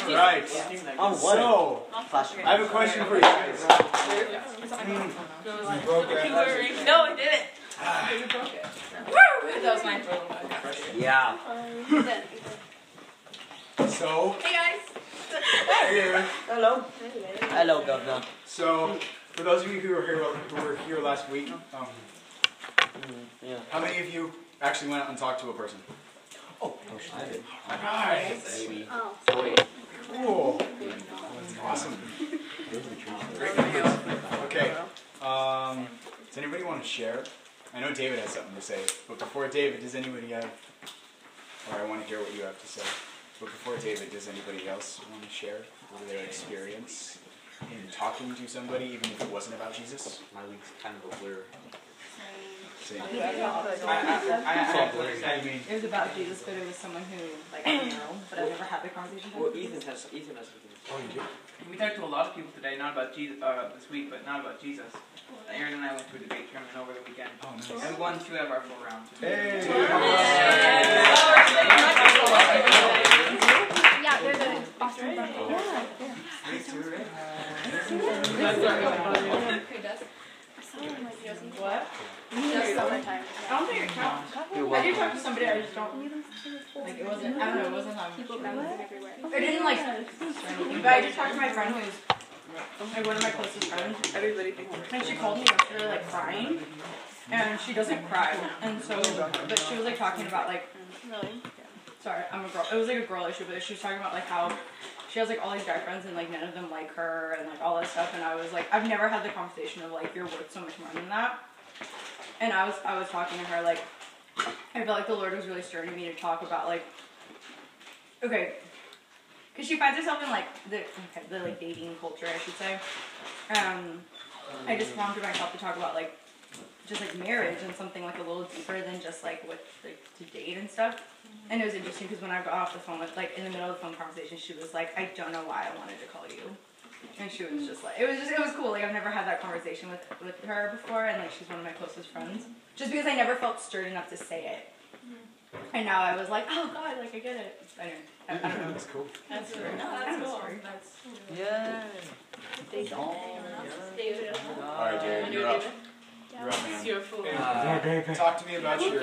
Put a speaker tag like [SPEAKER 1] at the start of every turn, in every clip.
[SPEAKER 1] Right.
[SPEAKER 2] On what?
[SPEAKER 1] So, I have a question for you guys.
[SPEAKER 3] You broke it.
[SPEAKER 4] No, I didn't.
[SPEAKER 3] You broke it.
[SPEAKER 4] Woo! That was mine.
[SPEAKER 2] Yeah.
[SPEAKER 1] So,
[SPEAKER 4] Hey guys.
[SPEAKER 1] hey.
[SPEAKER 2] Hello. Hello, Governor.
[SPEAKER 1] So, for those of you who were here last week,
[SPEAKER 2] Yeah.
[SPEAKER 1] how many of you actually went out and talked to a person?
[SPEAKER 2] Oh, I did.
[SPEAKER 1] Nice.
[SPEAKER 2] Maybe.
[SPEAKER 4] Oh.
[SPEAKER 2] Wait.
[SPEAKER 1] Cool. Awesome. Great. Okay. Does anybody want to share? I know David has something to say, but before David, does anybody have? Or I want to hear what you have to say. But before David, does anybody else want to share their experience in talking to somebody, even if it wasn't about Jesus?
[SPEAKER 2] My link's kind of a blur.
[SPEAKER 1] Same.
[SPEAKER 3] I
[SPEAKER 1] mean,
[SPEAKER 3] It was about Jesus, but it was someone who, like, I don't know, but I've never had the conversation with.
[SPEAKER 2] Well, Ethan has something.
[SPEAKER 1] oh, you do?
[SPEAKER 5] We talked to a lot of people today, not about Jesus, this week, but not about Jesus. Aaron and I went to a debate tournament over the weekend.
[SPEAKER 1] Oh, nice.
[SPEAKER 5] And we won 2 out of our 4 rounds.
[SPEAKER 1] Hey!
[SPEAKER 4] Yeah, they're the Austin Who does?
[SPEAKER 3] What?
[SPEAKER 4] Just summertime.
[SPEAKER 3] I don't think it counts. I did talk to somebody, I just don't, like, it wasn't, I don't know, it wasn't on.
[SPEAKER 4] People bouncing everywhere.
[SPEAKER 3] I didn't, like, but I did talk to my friend who's, like, one of my closest friends.
[SPEAKER 4] Everybody thinks
[SPEAKER 3] And she called me yesterday, like, crying. And she doesn't cry. And so, but she was, like, talking about, like,
[SPEAKER 4] Really?
[SPEAKER 3] sorry, I'm a girl. It was, like, a girl issue, but she was talking about, like, how she has, like, all these guy friends and, like, none of them like her and, like, all that stuff. And I was, like, I've never had the conversation of, like, you're worth so much more than that. And I was talking to her, like, I felt like the Lord was really stirring me to talk about, like, okay, because she finds herself in, like, the like, dating culture, I should say. I just prompted myself to talk about, like, just, like, marriage and something, like, a little deeper than just, like, with, like, to date and stuff. And it was interesting because when I got off the phone with, like, in the middle of the phone conversation, she was like, I don't know why I wanted to call you. And she was just like, it was cool. Like, I've never had that conversation with her before, and, like, she's one of my closest friends. Just because I never felt stirred enough to say it. And now I was like, oh, God, like, I get it. I don't know.
[SPEAKER 1] That's cool.
[SPEAKER 4] That's cool.
[SPEAKER 3] That's cool.
[SPEAKER 2] Yeah.
[SPEAKER 4] David.
[SPEAKER 1] All right, David, you're up. You're up, man.
[SPEAKER 4] You're a fool.
[SPEAKER 1] Talk to me about your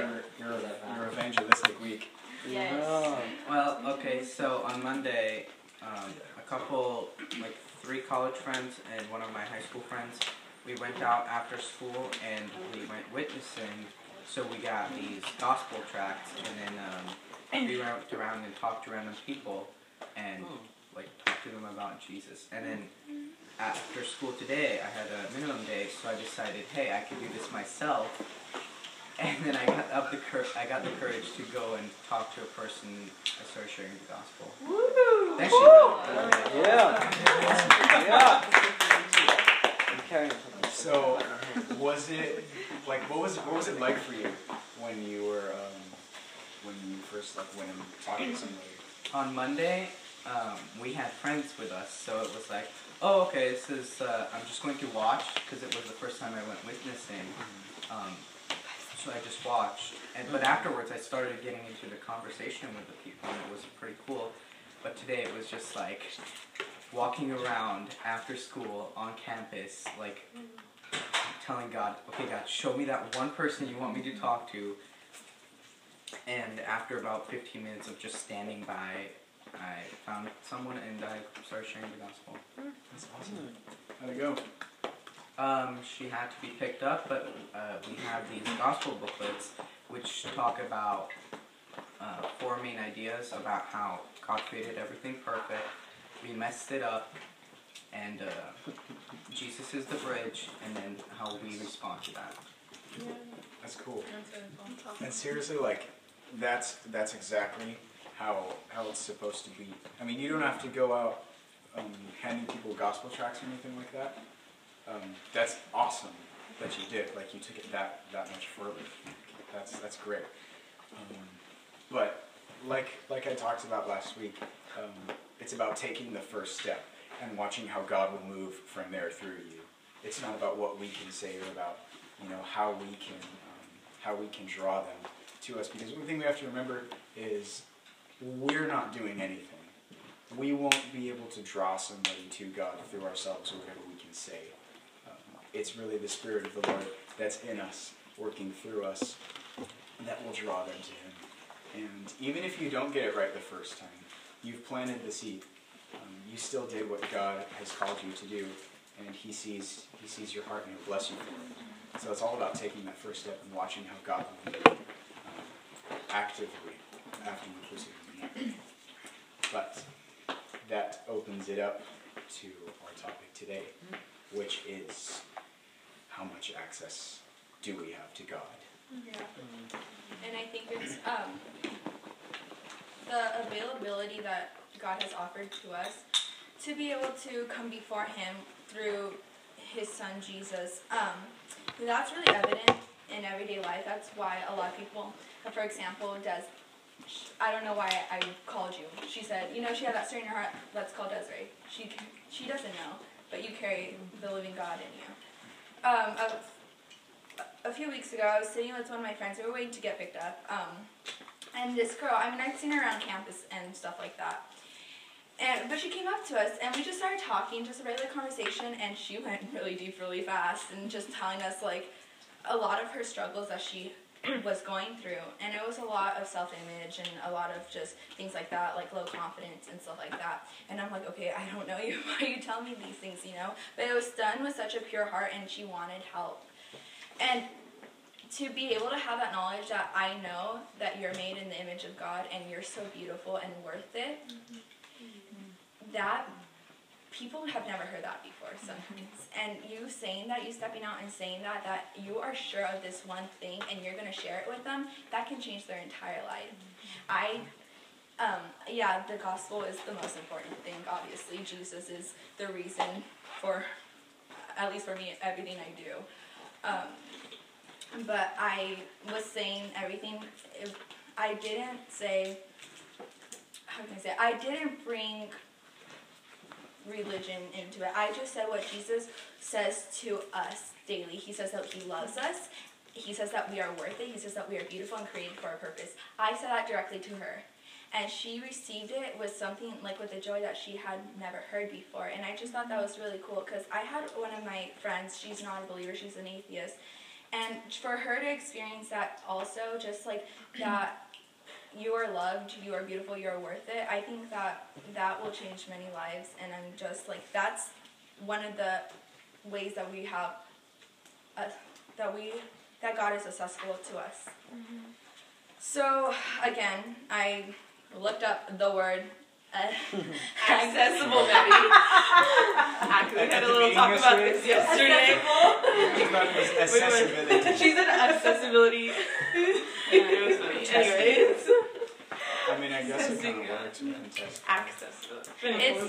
[SPEAKER 1] evangelistic week.
[SPEAKER 4] Yes.
[SPEAKER 5] Well, okay, so on Monday, a couple, like 3 college friends and one of my high school friends, we went out after school and we went witnessing. So we got these gospel tracts, and then we went around and talked to random people and like talked to them about Jesus. And then after school today, I had a minimum day, so I decided, hey, I can do this myself. And then I got the courage to go and talk to a person and start sharing the gospel.
[SPEAKER 4] Woo!
[SPEAKER 5] Thank you.
[SPEAKER 2] Yeah. Yeah.
[SPEAKER 1] So, was it like what was it like for you when you were when you first like went and talked to somebody?
[SPEAKER 5] On Monday, we had friends with us, so it was like, oh, okay, this is I'm just going to watch because it was the first time I went witnessing. So I just watched, but afterwards I started getting into the conversation with the people, and it was pretty cool. But today it was just like walking around after school on campus, like telling God, okay, God, show me that one person you want me to talk to. And after about 15 minutes of just standing by, I found someone and I started sharing the gospel.
[SPEAKER 1] That's awesome. How'd it go?
[SPEAKER 5] She had to be picked up, but we have these gospel booklets which talk about 4 main ideas about how God created everything perfect, we messed it up, and Jesus is the bridge, and then how we respond to that.
[SPEAKER 1] That's cool. And seriously, like, that's exactly how it's supposed to be. I mean, you don't have to go out handing people gospel tracts or anything like that. That's awesome that you did. Like, you took it that much further. That's great. But like I talked about last week, it's about taking the first step and watching how God will move from there through you. It's not about what we can say or about how we can draw them to us. Because one thing we have to remember is we're not doing anything. we won't be able to draw somebody to God through ourselves or whatever we can say. It's really the Spirit of the Lord that's in us, working through us, that will draw them to Him. And even if you don't get it right the first time, you've planted the seed. You still did what God has called you to do, and He sees your heart and He'll bless you for it. So it's all about taking that first step and watching how God will lead actively after you pursue Him. But that opens it up to our topic today, which is how much access do we have to God?
[SPEAKER 4] Yeah. And I think it's the availability that God has offered to us to be able to come before Him through His Son Jesus. That's really evident in everyday life. That's why a lot of people, for example, I don't know why I called you. She said, she had that stirring in her heart. Let's call Desiree. She doesn't know, but you carry the living God in you. A few weeks ago, I was sitting with one of my friends. We were waiting to get picked up. And this girl, I'd seen her around campus and stuff like that. But she came up to us, and we just started talking, just a regular conversation, and she went really deep, really fast, and just telling us, a lot of her struggles that she was going through. And it was a lot of self-image and a lot of just things like that, like low confidence and stuff like that. And I'm like, okay, I don't know you. Why are you telling me these things, But it was done with such a pure heart, and she wanted help. And to be able to have that knowledge that I know that you're made in the image of God and you're so beautiful and worth it, that people have never heard that before sometimes. And you saying that, you stepping out and saying that you are sure of this one thing and you're going to share it with them, that can change their entire life. The gospel is the most important thing, obviously. Jesus is the reason for, at least for me, everything I do. But I was saying everything, I didn't bring religion into it. I just said what Jesus says to us daily. He says that He loves us. He says that we are worth it. He says that we are beautiful and created for a purpose. I said that directly to her. And she received it with something, with a joy that she had never heard before. And I just thought that was really cool, because I had one of my friends, she's not a believer, she's an atheist. And for her to experience that also, just that you are loved, you are beautiful, you are worth it, I think that will change many lives. And I'm just that's one of the ways that we have, that God is accessible to us. Mm-hmm. So again, I looked up the word accessible, maybe. We had a little talk about this yesterday.
[SPEAKER 1] Accessibility.
[SPEAKER 4] She said accessibility. It was funny. Anyways.
[SPEAKER 1] I guess it kind of works with contest.
[SPEAKER 4] Accessibility. It's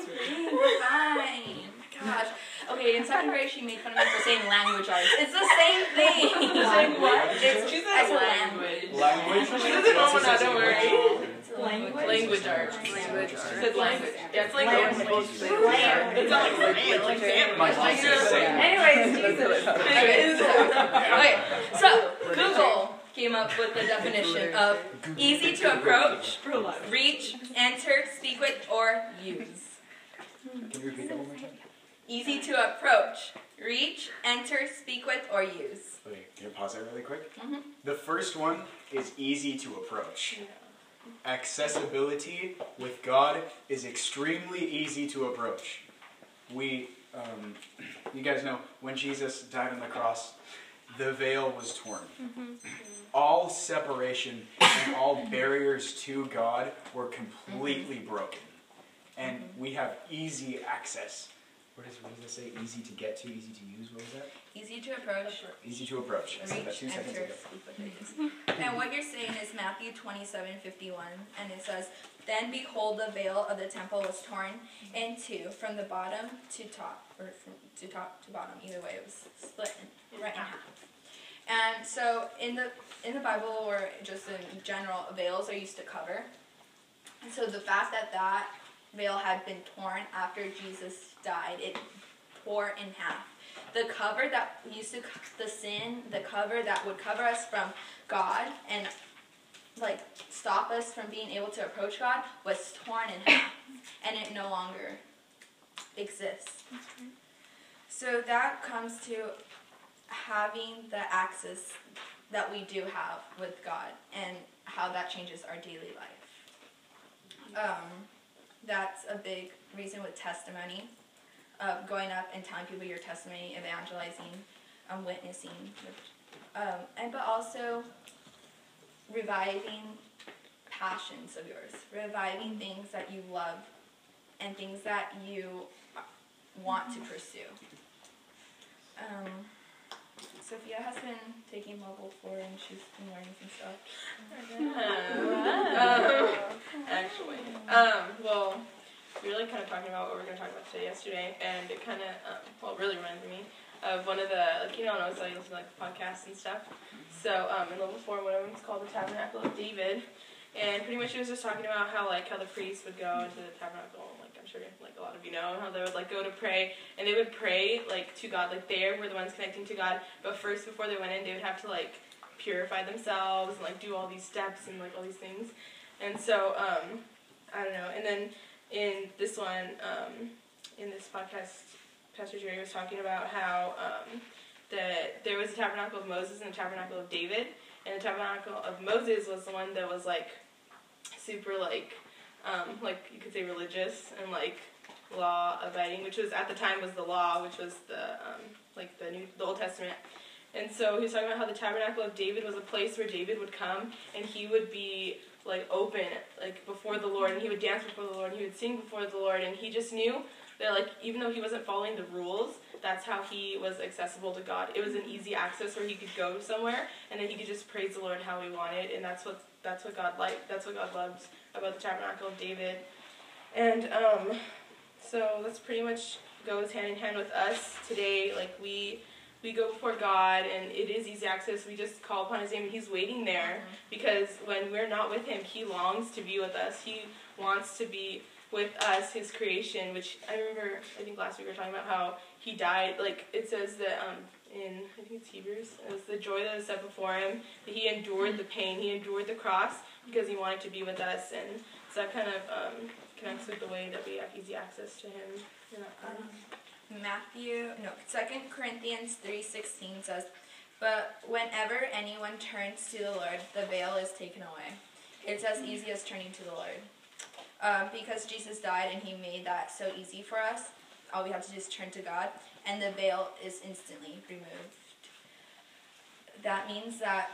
[SPEAKER 4] fine. Gosh. Okay, in second grade she made fun of me for saying language arts. It's the same thing.
[SPEAKER 3] Saying what?
[SPEAKER 4] She said language.
[SPEAKER 1] Language?
[SPEAKER 4] She doesn't know that, don't worry.
[SPEAKER 3] Language
[SPEAKER 4] arts.
[SPEAKER 3] She
[SPEAKER 4] said language. Yeah, it's like
[SPEAKER 3] language.
[SPEAKER 4] It's not like sandwich.
[SPEAKER 1] My mom says sandwich.
[SPEAKER 4] Anyways, Jesus. Okay, so Google came up with the definition of easy to approach, reach, enter, speak with, or use.
[SPEAKER 1] Can you repeat that one more time?
[SPEAKER 4] Easy to approach, reach, enter, speak with, or use.
[SPEAKER 1] Okay, can you pause that really quick?
[SPEAKER 4] Mm-hmm.
[SPEAKER 1] The first one is easy to approach. Accessibility with God is extremely easy to approach. You guys know, when Jesus died on the cross, the veil was torn. Mm-hmm. All separation and all barriers to God were completely broken. And we have easy access. What does it say? Easy to get to, easy to use. What was that?
[SPEAKER 4] Easy to approach.
[SPEAKER 1] Easy to approach. I said that 2 seconds ago.
[SPEAKER 4] And what you're saying is Matthew 27:51, and it says, "Then behold, the veil of the temple was torn in two, from the bottom to top, or from top to bottom. Either way, it was split right in half." And so in the Bible, or just in general, veils are used to cover. And so the fact that veil had been torn after Jesus died, it tore in half. The cover that used to the sin, the cover that would cover us from God and like stop us from being able to approach God was torn in half, and it no longer exists. So that comes to having the access that we do have with God and how that changes our daily life. That's a big reason with testimony, going up and telling people your testimony, evangelizing, witnessing, but also reviving passions of yours, reviving things that you love and things that you want to pursue. Sophia has been taking level 4 and she's been learning some stuff.
[SPEAKER 6] Actually, well, we were like kind of talking about what we were going to talk about today yesterday, and it kind of, it really reminded me of one of the, like, when I was listening to like podcasts and stuff. So in level 4, one of them is called the Tabernacle of David, and pretty much he was just talking about how the priests would go into the tabernacle, like I'm sure like a lot of you know, how they would like go to pray, and they would pray like to God, like they were the ones connecting to God, but first before they went in, they would have to like purify themselves and like do all these steps and like all these things. And so I don't know. And then in this one, in this podcast, Pastor Jerry was talking about how that there was a tabernacle of Moses and a tabernacle of David, and the tabernacle of Moses was the one that was like super like you could say religious and like law abiding, which was at the time was the law, which was the Old Testament. And so he was talking about how the tabernacle of David was a place where David would come and he would be like open like before the Lord, and he would dance before the Lord, and he would sing before the Lord, and he just knew that like even though he wasn't following the rules, that's how he was accessible to God. It was an easy access where he could go somewhere and then he could just praise the Lord how he wanted, and that's what God liked. That's what God loved about the tabernacle of David. And so that's pretty much goes hand in hand with us today. Like we go before God, and it is easy access. We just call upon his name, and he's waiting there, because when we're not with him, he longs to be with us. He wants to be with us, his creation, which I remember, I think last week we were talking about how he died. Like it says that in, I think it's Hebrews, it was the joy that was set before him, that he endured the pain, he endured the cross because he wanted to be with us. And so that kind of connects with the way that we have easy access to him. In that kind.
[SPEAKER 4] 2 Corinthians 3:16 says, "But whenever anyone turns to the Lord, the veil is taken away." It's as easy as turning to the Lord. Because Jesus died and he made that so easy for us, all we have to do is turn to God, and the veil is instantly removed. That means that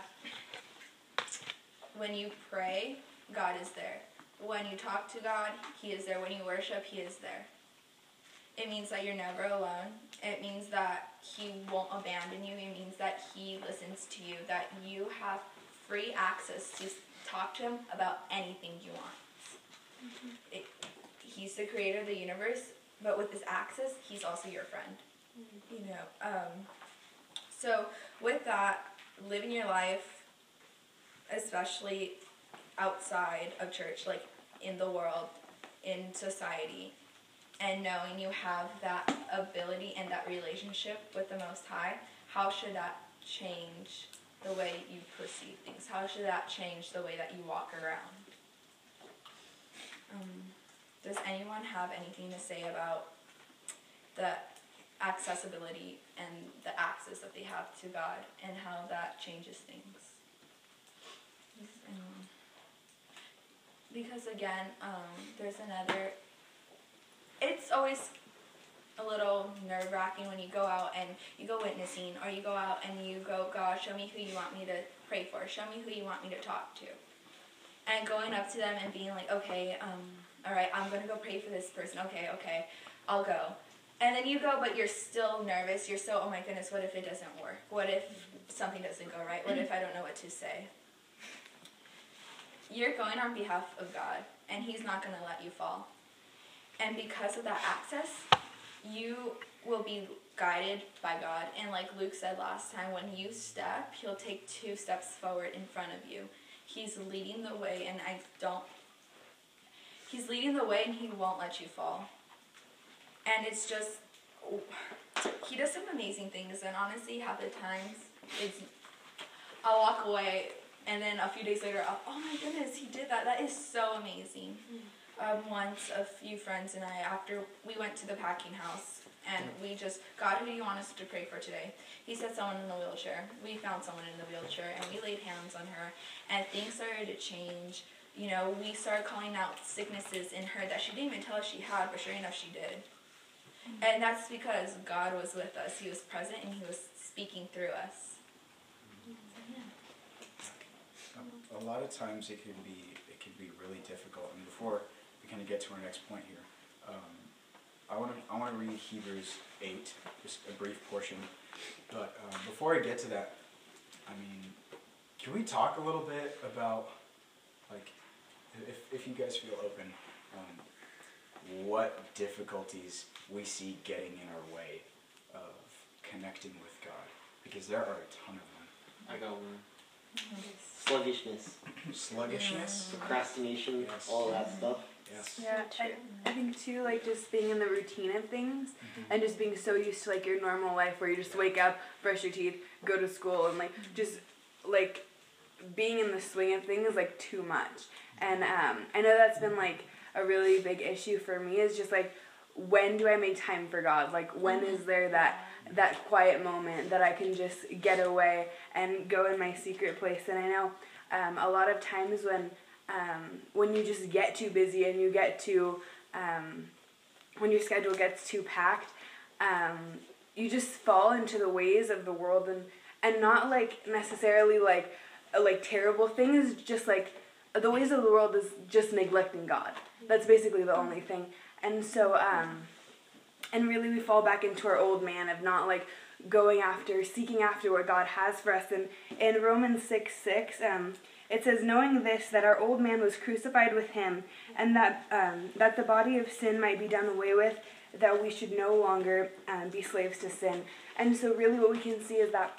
[SPEAKER 4] when you pray, God is there. When you talk to God, he is there. When you worship, he is there. It means that you're never alone. It means that he won't abandon you. It means that he listens to you, that you have free access to talk to him about anything you want. He's the creator of the universe, but with this access, he's also your friend. You know. So with that, living your life, especially outside of church, like in the world, in society, and knowing you have that ability and that relationship with the Most High, how should that change the way you perceive things? How should that change the way that you walk around? Does anyone have anything to say about the accessibility and the access that they have to God and how that changes things? Because again, there's another, it's always a little nerve-wracking when you go out and you go witnessing, or you go out and you go, God, show me who you want me to pray for, show me who you want me to talk to. And going up to them and being like, okay, all right, I'm going to go pray for this person, okay, I'll go. And then you go, but you're still nervous, you're still, oh my goodness, what if it doesn't work? What if something doesn't go right? What if I don't know what to say? You're going on behalf of God, and he's not going to let you fall. And because of that access, you will be guided by God. And like Luke said last time, when you step, he'll take 2 steps forward in front of you. He's leading the way, and he's leading the way, and he won't let you fall. And it's just, he does some amazing things, and honestly, half the times, I'll walk away And then a few days later, oh my goodness, he did that. That is so amazing. Once a few friends and I, after we went to the packing house, and we just, God, who do you want us to pray for today? He said someone in the wheelchair. We found someone in the wheelchair, and we laid hands on her, and things started to change. You know, we started calling out sicknesses in her that she didn't even tell us she had, but sure enough she did. And that's because God was with us. He was present, and he was speaking through us.
[SPEAKER 1] A lot of times it can be really difficult. And before we kind of get to our next point here, I want to read Hebrews 8, just a brief portion. But before I get to that, I mean, can we talk a little bit about, like, if you guys feel open, what difficulties we see getting in our way of connecting with God? Because there are a ton of them.
[SPEAKER 2] I got one. Sluggishness,
[SPEAKER 1] Sluggishness?
[SPEAKER 2] procrastination,
[SPEAKER 1] Yes.
[SPEAKER 2] all that stuff.
[SPEAKER 1] Yes.
[SPEAKER 7] Yeah, I think too, like just being in the routine of things and just being so used to like your normal life where you just wake up, brush your teeth, go to school, and like just like being in the swing of things like too much. And I know that's been like a really big issue for me is just like, when do I make time for God? Like when is there that quiet moment that I can just get away and go in my secret place? And I know a lot of times when you just get too busy and you get too, when your schedule gets too packed, you just fall into the ways of the world and not like necessarily like terrible things, just like the ways of the world is just neglecting God. That's basically the only thing. And so, and really we fall back into our old man of not like seeking after what God has for us. And in Romans 6:6, it says, knowing this, that our old man was crucified with him, and that the body of sin might be done away with, that we should no longer be slaves to sin. And so really what we can see is that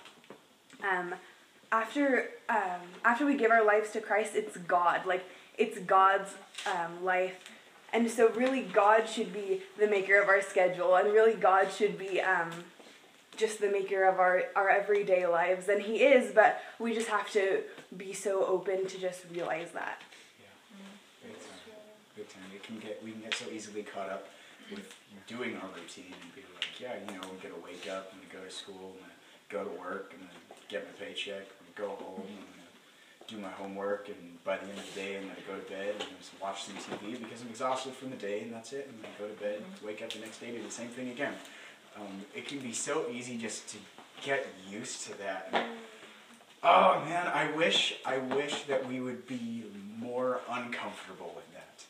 [SPEAKER 7] after we give our lives to Christ, it's God. Like, it's God's life. And so really God should be the maker of our schedule, and really God should be just the maker of our everyday lives. And he is, but we just have to be so open to just realize that.
[SPEAKER 1] Yeah, big time. We can get so easily caught up with doing our routine and be like, yeah, you know, I'm gonna wake up, I'm gonna go to school, I'm gonna go to work, I'm gonna get my paycheck, I'm gonna go home, I'm gonna do my homework, and by the end of the day I'm gonna go to bed and just watch some TV because I'm exhausted from the day, and that's it. I'm gonna go to bed, wake up the next day, do the same thing again. It can be so easy just to get used to that. Oh man, I wish that we would be more uncomfortable with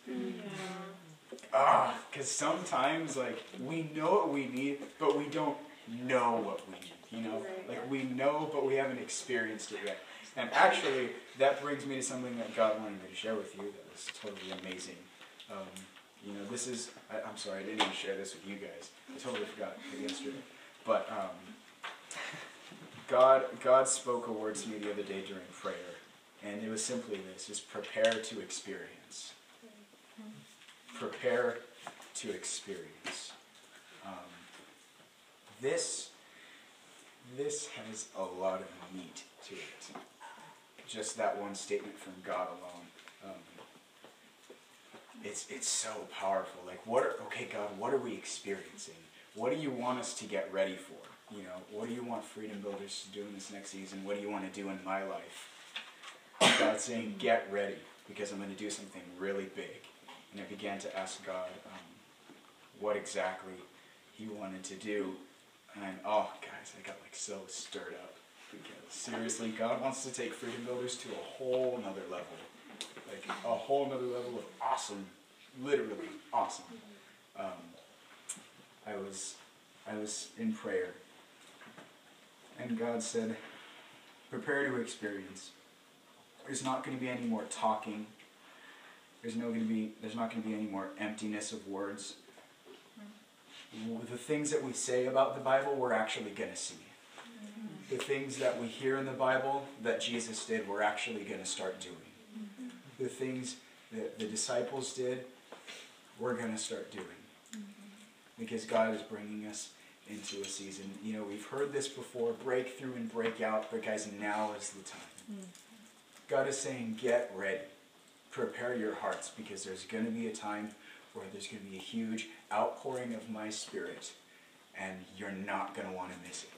[SPEAKER 1] that. Because sometimes, like, we know what we need, but we don't know what we need, you know? Like, we know, but we haven't experienced it yet. And actually, that brings me to something that God wanted me to share with you that was totally amazing. You know, this is, I'm sorry, I didn't even share this with you guys. I totally forgot yesterday. But God spoke a word to me the other day during prayer, and it was simply this, just prepare to experience. Prepare to experience. This has a lot of meat to it. Just that one statement from God alone. It's so powerful. Like, okay, God, what are we experiencing? What do you want us to get ready for? You know, what do you want Freedom Builders to do in this next season? What do you want to do in my life? God's saying, get ready, because I'm going to do something really big. And I began to ask God what exactly he wanted to do. And oh, guys, I got like so stirred up. Because seriously, God wants to take Freedom Builders to a whole nother level. Like a whole nother level of awesome, literally awesome. I was in prayer, and God said, prepare to experience. There's not going to be any more talking. There's not going to be any more emptiness of words. The things that we say about the Bible, we're actually going to see. The things that we hear in the Bible that Jesus did, we're actually going to start doing. The things that the disciples did, we're going to start doing. Because God is bringing us into a season. You know, we've heard this before, breakthrough and break out, but guys, now is the time. God is saying, get ready. Prepare your hearts, because there's going to be a time where there's going to be a huge outpouring of my Spirit, and you're not going to want to miss it.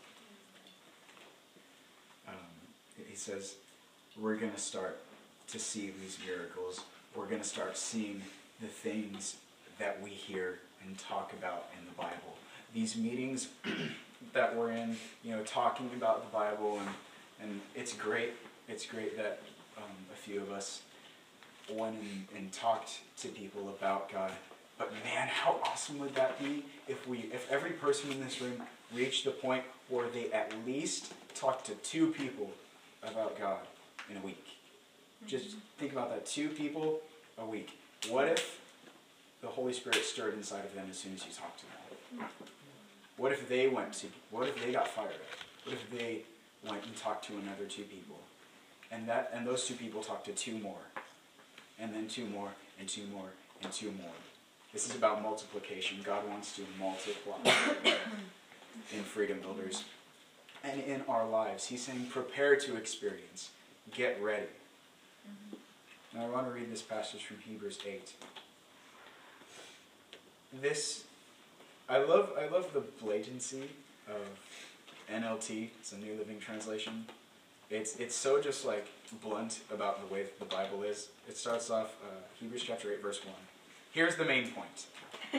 [SPEAKER 1] He says, we're going to start to see these miracles. We're going to start seeing the things that we hear and talk about in the Bible. These meetings that we're in, talking about the Bible, and it's great. It's great that a few of us went and talked to people about God. But man, how awesome would that be if every person in this room reached the point where they at least talked to 2 people about God in a week. Just think about that, 2 people a week. What if the Holy Spirit stirred inside of them as soon as you talked to them? What if they got fired up? What if they went and talked to another 2 people? And those 2 people talked to 2 more. And then 2 more, and 2 more, and 2 more. This is about multiplication. God wants to multiply in Freedom Builders and in our lives. He's saying, prepare to experience. Get ready. Now I want to read this passage from Hebrews 8. I love the blatancy of NLT. It's a New Living Translation. It's so just like blunt about the way that the Bible is. It starts off Hebrews chapter 8 verse 1. Here's the main point. I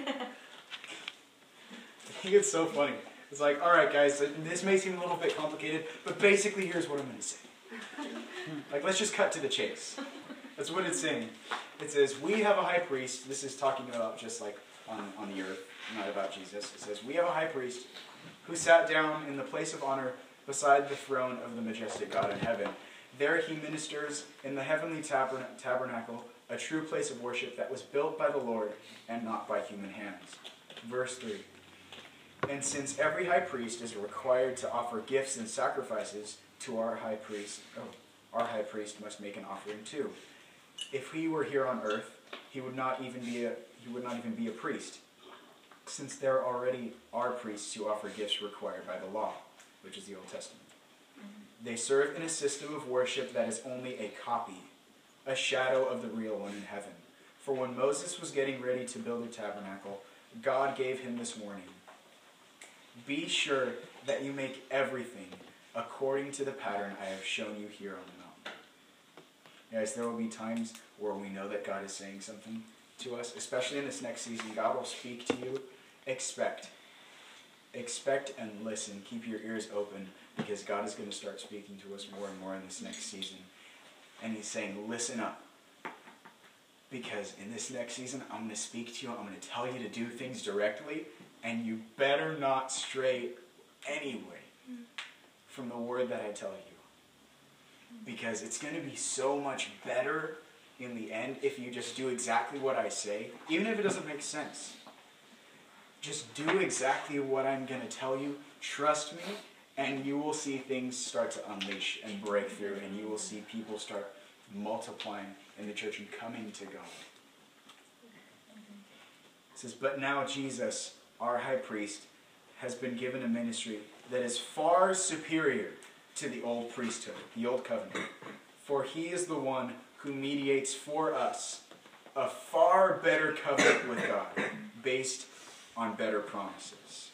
[SPEAKER 1] think it's so funny. It's like, all right, guys, this may seem a little bit complicated, but basically here's what I'm going to say. Like, let's just cut to the chase. That's what it's saying. It says, we have a high priest. This is talking about just like on the earth, not about Jesus. It says, we have a high priest who sat down in the place of honor beside the throne of the majestic God in heaven. There he ministers in the heavenly tabernacle, a true place of worship that was built by the Lord and not by human hands. Verse 3. And since every high priest is required to offer gifts and sacrifices to our high priest must make an offering too. If he were here on earth, he would not even be a priest, since there already are priests who offer gifts required by the law, which is the Old Testament. They serve in a system of worship that is only a copy, a shadow of the real one in heaven. For when Moses was getting ready to build a tabernacle, God gave him this warning. Be sure that you make everything according to the pattern I have shown you here on the mountain. Guys, there will be times where we know that God is saying something to us, especially in this next season. God will speak to you. Expect and listen. Keep your ears open, because God is going to start speaking to us more and more in this next season. And he's saying, listen up. Because in this next season, I'm going to speak to you. I'm going to tell you to do things directly. And you better not stray anyway from the word that I tell you. Because it's going to be so much better in the end if you just do exactly what I say, even if it doesn't make sense. Just do exactly what I'm going to tell you. Trust me, and you will see things start to unleash and break through, and you will see people start multiplying in the church and coming to God. It says, but now Jesus, our high priest, has been given a ministry that is far superior to the old priesthood, the old covenant. For he is the one who mediates for us a far better covenant with God, based on better promises.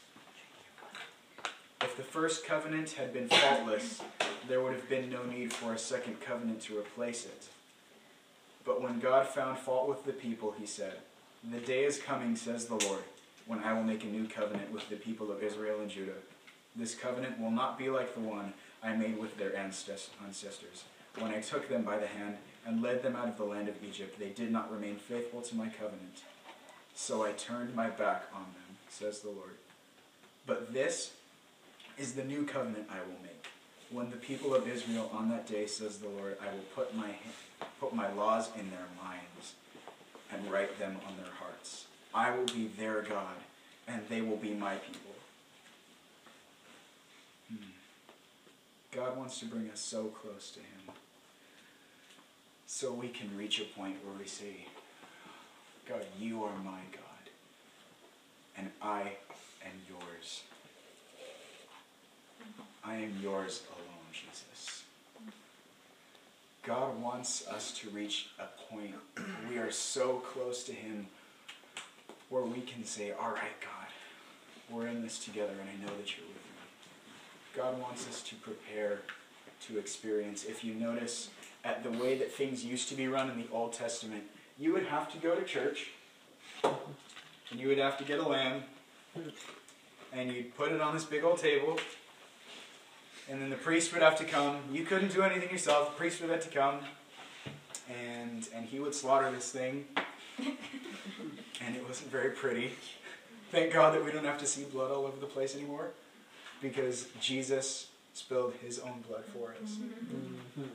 [SPEAKER 1] If the first covenant had been faultless, there would have been no need for a second covenant to replace it. But when God found fault with the people, he said, the day is coming, says the Lord, when I will make a new covenant with the people of Israel and Judah. This covenant will not be like the one I made with their ancestors. When I took them by the hand and led them out of the land of Egypt, they did not remain faithful to my covenant. So I turned my back on them, says the Lord. But this is the new covenant I will make. When the people of Israel on that day, says the Lord, I will put my laws in their minds and write them on their hearts. I will be their God, and they will be my people. God wants to bring us so close to him, so we can reach a point where we say, God, you are my God, and I am yours. I am yours alone, Jesus. God wants us to reach a point where we are so close to Him where we can say, all right, God, we're in this together and I know that you're with me. God wants us to prepare to experience. If you notice, at the way that things used to be run in the Old Testament, you would have to go to church and you would have to get a lamb and you'd put it on this big old table. And then the priest would have to come. You couldn't do anything yourself. The priest would have to come. And he would slaughter this thing. And it wasn't very pretty. Thank God that we don't have to see blood all over the place anymore. Because Jesus spilled his own blood for us.
[SPEAKER 2] Mm-hmm.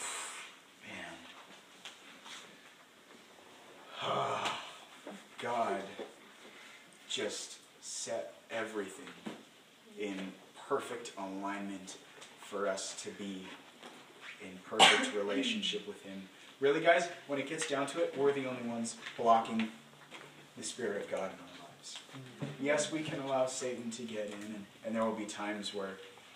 [SPEAKER 1] Man. God just set everything in perfect alignment for us to be in perfect relationship with him. Really, guys, when it gets down to it, we're the only ones blocking the Spirit of God in our lives. Yes, we can allow Satan to get in, and there will be times where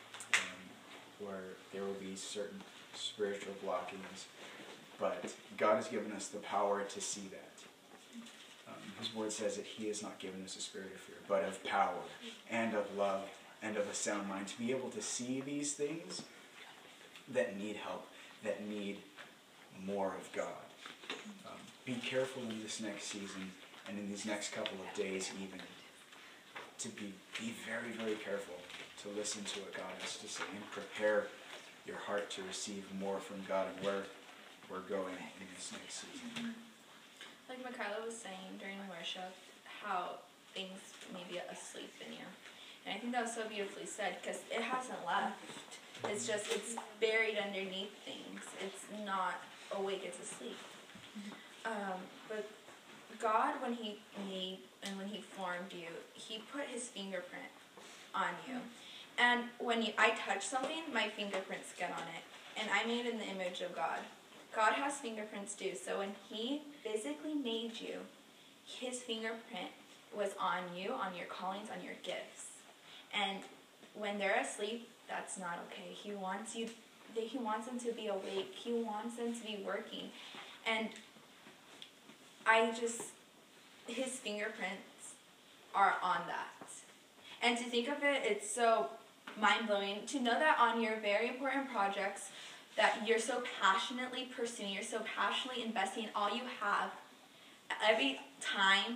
[SPEAKER 1] there will be certain spiritual blockings, but God has given us the power to see that. His word says that he has not given us a spirit of fear, but of power and of love and of a sound mind, to be able to see these things that need help, that need more of God. Be careful in this next season and in these next couple of days even to be very, very careful to listen to what God has to say and prepare your heart to receive more from God and where we're going in this next season.
[SPEAKER 4] Like Michaela was saying during worship, how things may be asleep in you. And I think that was so beautifully said, because it hasn't left. It's just, it's buried underneath things. It's not awake, it's asleep. But God, when he made and when he formed you, he put his fingerprint on you. And when I touch something, my fingerprints get on it. And I'm made in the image of God. God has fingerprints too. So when he physically made you, his fingerprint was on you, on your callings, on your gifts. And when they're asleep, that's not okay. He wants them to be awake. He wants them to be working. And his fingerprints are on that. And to think of it, it's so mind-blowing to know that on your very important projects that you're so passionately pursuing, you're so passionately investing all you have, every time,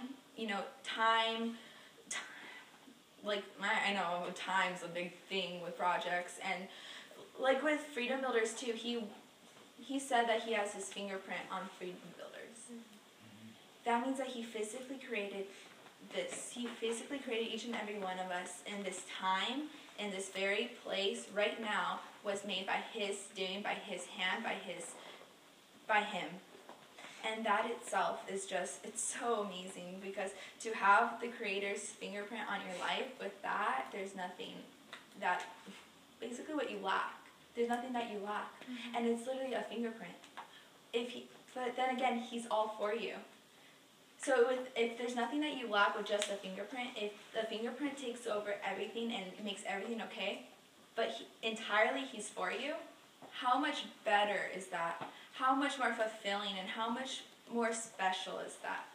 [SPEAKER 4] like, I know time's a big thing with projects, and like with Freedom Builders too, he said that he has his fingerprint on Freedom Builders. That means that he physically created this. He physically created each and every one of us in this time, in this very place, right now, was made by his doing, by his hand, by him. And that itself is just, it's so amazing, because to have the Creator's fingerprint on your life, with that, there's nothing that, basically what you lack. There's nothing that you lack. Mm-hmm. And it's literally a fingerprint. But then again, he's all for you. So if there's nothing that you lack with just a fingerprint, if the fingerprint takes over everything and makes everything okay, but entirely he's for you, how much better is that? How much more fulfilling and how much more special is that?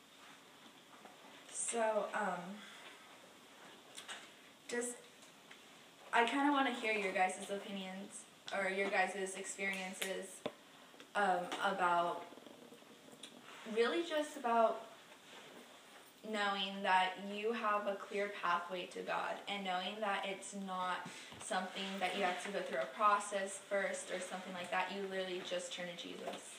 [SPEAKER 4] So, I kind of want to hear your guys' opinions or your guys' experiences about, really just about knowing that you have a clear pathway to God, and knowing that it's not something that you have to go through a process first or something like that. You literally just turn to Jesus.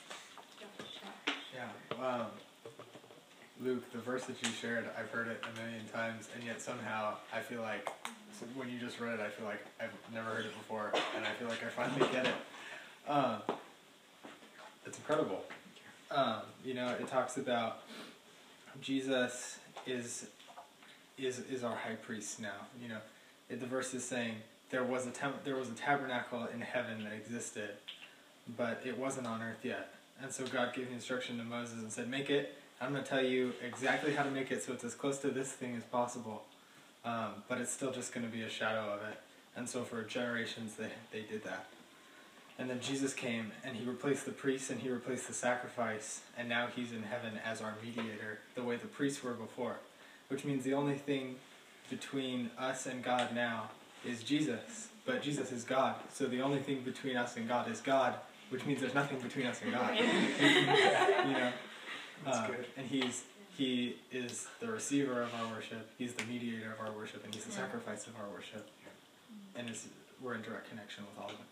[SPEAKER 8] Yeah. Luke, the verse that you shared, I've heard it a million times, and yet somehow I feel like, so when you just read it, I feel like I've never heard it before, and I feel like I finally get it. It's incredible. It talks about Jesus is our high priest now. The verse is saying there was a tabernacle in heaven that existed, but it wasn't on earth yet. And so God gave the instruction to Moses and said, make it. I'm going to tell you exactly how to make it so it's as close to this thing as possible. But it's still just going to be a shadow of it. And so for generations they did that. And then Jesus came, and he replaced the priests, and he replaced the sacrifice, and now he's in heaven as our mediator, the way the priests were before. Which means the only thing between us and God now is Jesus. But Jesus is God, so the only thing between us and God is God, which means there's nothing between us and God. You know?
[SPEAKER 1] That's good.
[SPEAKER 8] And he is the receiver of our worship, he's the mediator of our worship, and he's the sacrifice of our worship. And we're in direct connection with all of it.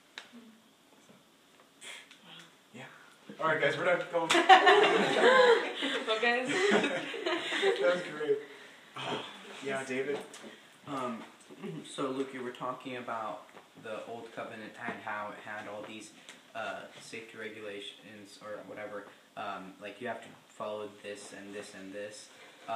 [SPEAKER 1] All right, guys, we're done. Go on.
[SPEAKER 6] Well, guys.
[SPEAKER 1] That was great. Oh, yeah, David.
[SPEAKER 5] So Luke, you were talking about the Old Covenant and how it had all these safety regulations or whatever. Like you have to follow this and this and this.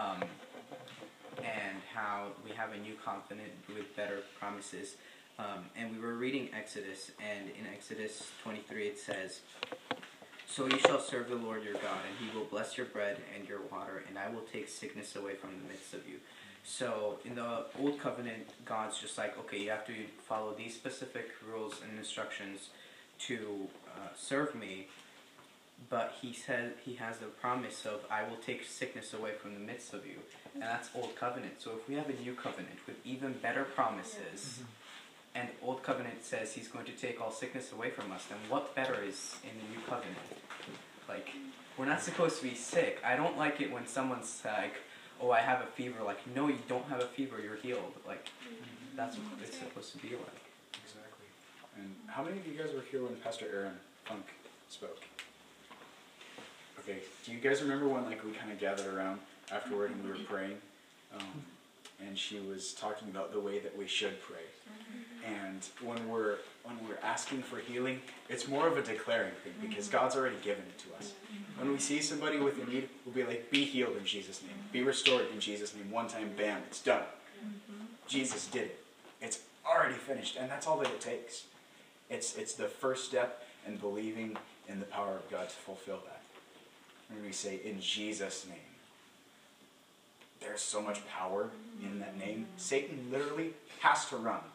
[SPEAKER 5] And how we have a new covenant with better promises. And we were reading Exodus, and in Exodus 23 it says, "So you shall serve the Lord your God, and he will bless your bread and your water, and I will take sickness away from the midst of you." So in the Old Covenant, God's just like, okay, you have to follow these specific rules and instructions to serve me. But he said he has the promise of, I will take sickness away from the midst of you. And that's Old Covenant. So if we have a new covenant with even better promises, and Old Covenant says he's going to take all sickness away from us, then what better is in the new covenant? Like, we're not supposed to be sick. I don't like it when someone's like, oh, I have a fever. Like, no, you don't have a fever, you're healed. Like, that's what it's supposed to be like.
[SPEAKER 1] Exactly. And how many of you guys were here when Pastor Aaron Funk spoke? Okay, do you guys remember when like we kind of gathered around afterward and we were praying? And she was talking about the way that we should pray. And when we're asking for healing, it's more of a declaring thing because God's already given it to us. When we see somebody with a need, we'll be like, be healed in Jesus' name. Be restored in Jesus' name. One time, bam, it's done. Jesus did it. It's already finished. And that's all that it takes. It's the first step in believing in the power of God to fulfill that. When we say, in Jesus' name, there's so much power in that name. Satan literally has to run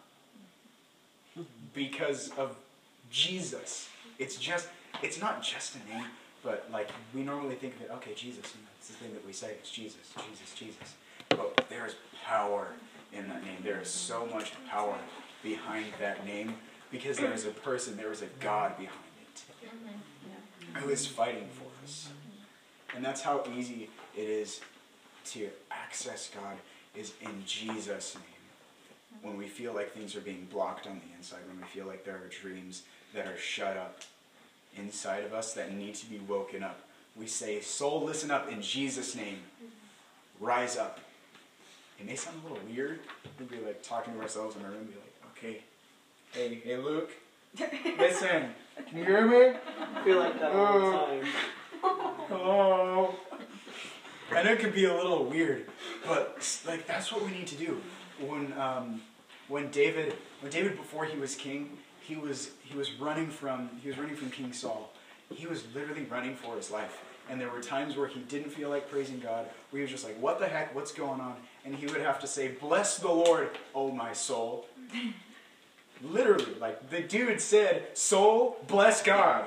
[SPEAKER 1] because of Jesus. It's not just a name, but like we normally think of it, okay, Jesus, it's the thing that we say, it's Jesus, Jesus, Jesus. But there is power in that name. There is so much power behind that name because there is a person, there is a God behind it who is fighting for us. And that's how easy it is to access God, is in Jesus' name. When we feel like things are being blocked on the inside, when we feel like there are dreams that are shut up inside of us that need to be woken up, we say, soul, listen up in Jesus' name. Rise up. It may sound a little weird. We'd be like talking to ourselves in our room and be like, okay, hey Luke, listen, can you hear me?
[SPEAKER 2] I feel like that all the time.
[SPEAKER 1] Hello. I know it can be a little weird, but like that's what we need to do. When David before he was king, he was running from King Saul. He was literally running for his life. And there were times where he didn't feel like praising God, where he was just like, what the heck, what's going on? And he would have to say, bless the Lord, oh my soul. Literally, like the dude said, soul, bless God.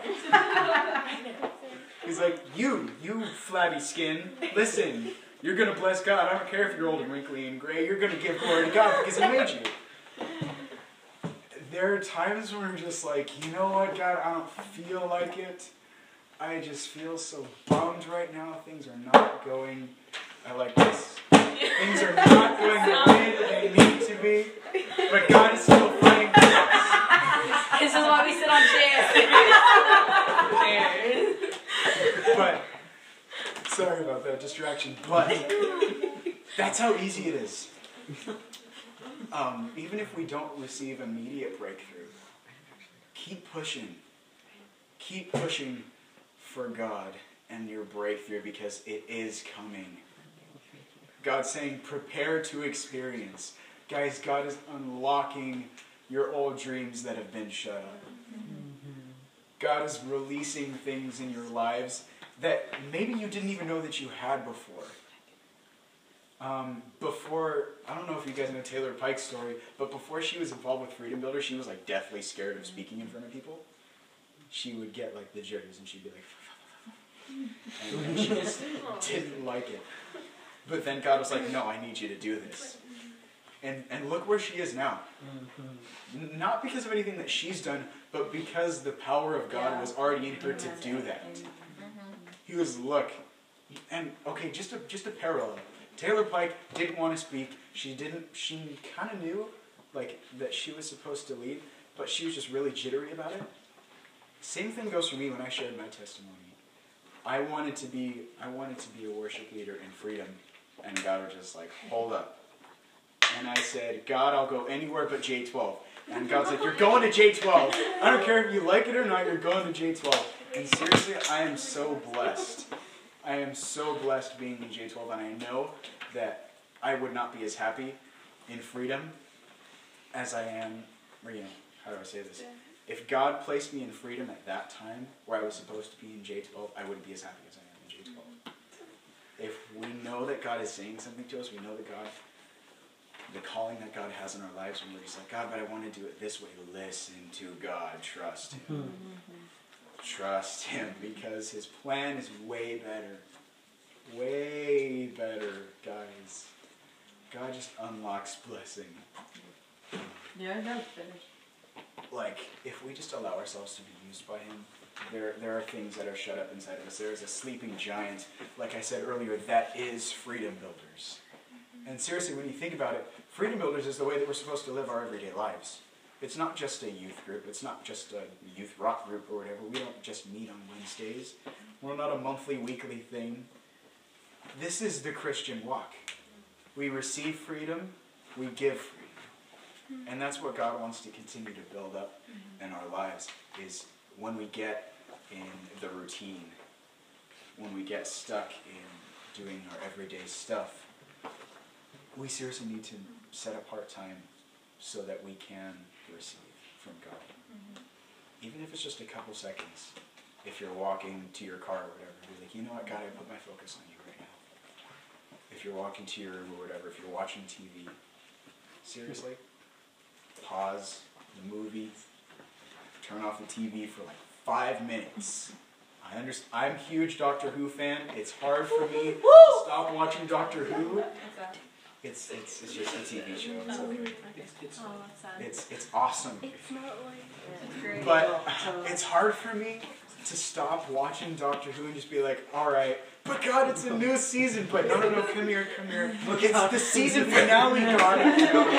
[SPEAKER 1] He's like, you flabby skin, listen, you're going to bless God. I don't care if you're old and wrinkly and gray. You're going to give glory to God because he made you. There are times when we're just like, you know what, God, I don't feel like it. I just feel so bummed right now. Things are not going, I like this. Things are not going the way that they need to be. But God is still fighting for us.
[SPEAKER 4] This is why we sit on chairs.
[SPEAKER 1] But, sorry about that distraction, but that's how easy it is. Even if we don't receive immediate breakthrough, keep pushing. Keep pushing for God and your breakthrough because it is coming. God's saying, prepare to experience. Guys, God is unlocking your old dreams that have been shut up. God is releasing things in your lives that maybe you didn't even know that you had before. I don't know if you guys know Taylor Pike's story, but before she was involved with Freedom Builder, she was like deathly scared of speaking in front of people. she would get like the jitters and she'd be like, and she just didn't like it. But then God was like, no, I need you to do this. And look where she is now. Not because of anything that she's done, but because the power of God was already in her to do that. He was, look, and okay, just a parallel. Taylor Pike didn't want to speak. She kind of knew like that she was supposed to lead, but she was just really jittery about it. Same thing goes for me when I shared my testimony. I wanted to be a worship leader in Freedom, and God was just like, hold up. And I said, God, I'll go anywhere but J12. And God's like, you're going to J12. I don't care if you like it or not, you're going to J12. And seriously, I am so blessed. I am so blessed being in J12, and I know that I would not be as happy in Freedom as I am, or how do I say this? If God placed me in Freedom at that time, where I was supposed to be in J12, I wouldn't be as happy as I am in J12. If we know that God is saying something to us, we know that the calling that God has in our lives, and we're just like, God, but I want to do it this way. Listen to God. Trust Him. Trust Him, because His plan is way better. Way better, guys. God just unlocks blessing.
[SPEAKER 3] Yeah, that's finished.
[SPEAKER 1] Like, if we just allow ourselves to be used by Him, there are things that are shut up inside of us. There is a sleeping giant, like I said earlier, that is Freedom Builders. And seriously, when you think about it, Freedom Builders is the way that we're supposed to live our everyday lives. It's not just a youth group. It's not just a youth rock group or whatever. We don't just meet on Wednesdays. We're not a monthly, weekly thing. This is the Christian walk. We receive freedom, we give freedom. And that's what God wants to continue to build up in our lives, is when we get in the routine, when we get stuck in doing our everyday stuff, we seriously need to set apart time so that we can receive from God. Even if it's just a couple seconds. If you're walking to your car or whatever, be like, you know what, God, I put my focus on you right now. If you're walking to your room or whatever, if you're watching TV, seriously, pause the movie, turn off the TV for like 5 minutes. I'm a huge Doctor Who fan. It's hard for me to stop watching Doctor Who. It's just a TV show. It's okay. It's awesome.
[SPEAKER 7] It's not like
[SPEAKER 3] It's great.
[SPEAKER 1] But it's hard for me to stop watching Doctor Who and just be like, all right, but God, it's a new season. But no, come here. It's the season finale, God.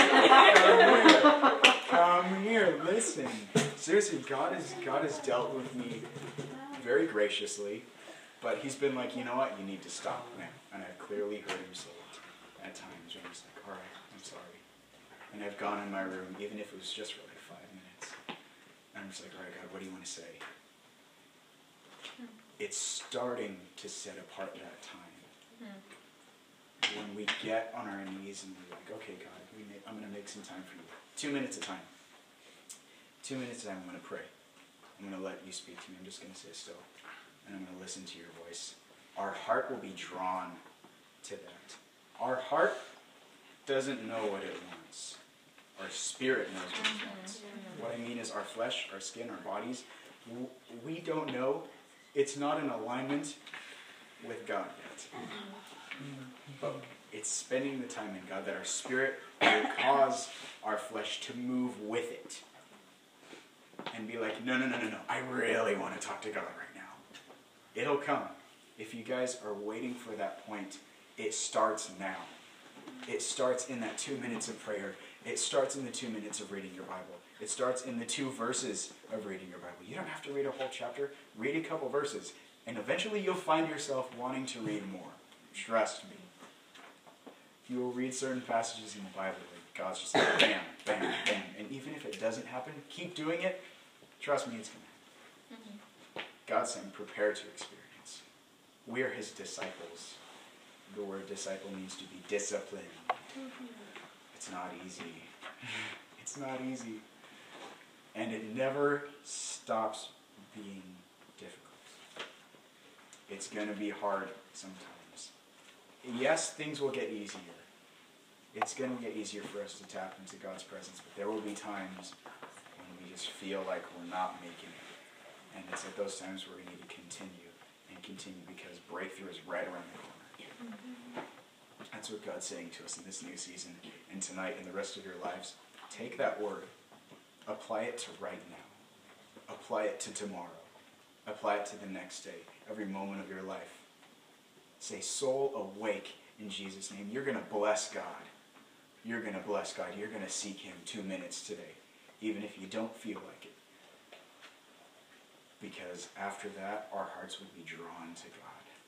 [SPEAKER 1] Come here, listen. Seriously, God has dealt with me very graciously, but He's been like, you know what, you need to stop now. And I've clearly heard Him say it at times where I'm just like, all right, I'm sorry. And I've gone in my room, even if it was just for like 5 minutes. And I'm just like, all right, God, what do you want to say? It's starting to set apart that time. When we get on our knees and we're like, okay, God, I'm going to make some time for you. 2 minutes at a time. 2 minutes at a time, I'm going to pray. I'm going to let you speak to me. I'm just going to sit still. And I'm going to listen to your voice. Our heart will be drawn to that. Our heart doesn't know what it wants. Our spirit knows what it wants. What I mean is our flesh, our skin, our bodies, we don't know. It's not in alignment with God yet. But it's spending the time in God that our spirit will cause our flesh to move with it. And be like, no, I really want to talk to God right now. It'll come. If you guys are waiting for that point, it starts now. It starts in that 2 minutes of prayer. It starts in the 2 minutes of reading your Bible. It starts in the 2 verses of reading your Bible. You don't have to read a whole chapter. Read a couple verses. And eventually you'll find yourself wanting to read more. Trust me. You will read certain passages in the Bible where God's just like, bam, bam, bam. And even if it doesn't happen, keep doing it. Trust me, it's going to happen. God's saying, prepare to experience. We are His disciples. The word disciple means to be disciplined. It's not easy. It's not easy. And it never stops being difficult. It's going to be hard sometimes. Yes, things will get easier. It's going to get easier for us to tap into God's presence, but there will be times when we just feel like we're not making it. And it's at those times where we need to continue and continue, because breakthrough is right around the corner. That's what God's saying to us in this new season and tonight and the rest of your lives. Take that word, apply it to right now, apply it to tomorrow, apply it to the next day, every moment of your life. Say, soul, awake in Jesus' name. You're going to bless God. You're going to bless God. You're going to seek him 2 minutes today, even if you don't feel like it. Because after that, our hearts would be drawn to God.